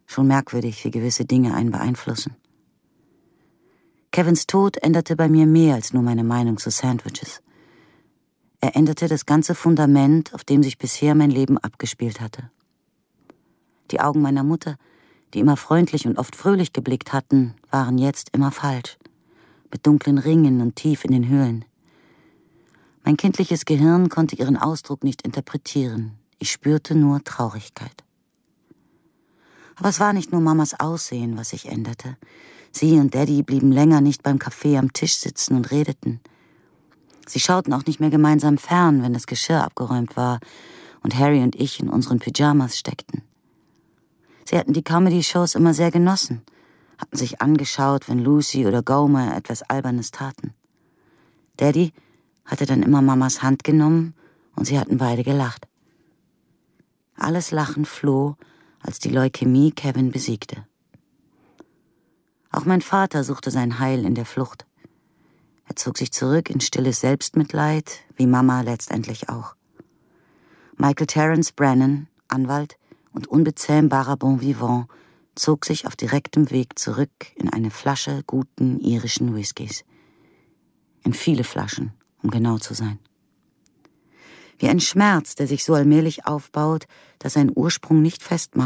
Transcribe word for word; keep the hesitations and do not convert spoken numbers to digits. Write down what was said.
Schon merkwürdig, wie gewisse Dinge einen beeinflussen. Kevins Tod änderte bei mir mehr als nur meine Meinung zu Sandwiches. Er änderte das ganze Fundament, auf dem sich bisher mein Leben abgespielt hatte. Die Augen meiner Mutter, die immer freundlich und oft fröhlich geblickt hatten, waren jetzt immer falsch, mit dunklen Ringen und tief in den Höhlen. Mein kindliches Gehirn konnte ihren Ausdruck nicht interpretieren. Ich spürte nur Traurigkeit. Aber es war nicht nur Mamas Aussehen, was sich änderte. Sie und Daddy blieben länger nicht beim Kaffee am Tisch sitzen und redeten. Sie schauten auch nicht mehr gemeinsam fern, wenn das Geschirr abgeräumt war und Harry und ich in unseren Pyjamas steckten. Sie hatten die Comedy-Shows immer sehr genossen, hatten sich angeschaut, wenn Lucy oder Gomer etwas Albernes taten. Daddy hatte dann immer Mamas Hand genommen und sie hatten beide gelacht. Alles Lachen floh, als die Leukämie Kevin besiegte. Auch mein Vater suchte sein Heil in der Flucht. Er zog sich zurück in stilles Selbstmitleid, wie Mama letztendlich auch. Michael Terence Brennan, Anwalt und unbezähmbarer Bon Vivant, zog sich auf direktem Weg zurück in eine Flasche guten irischen Whiskys. In viele Flaschen, um genau zu sein. Wie ein Schmerz, der sich so allmählich aufbaut, dass sein Ursprung nicht festmacht,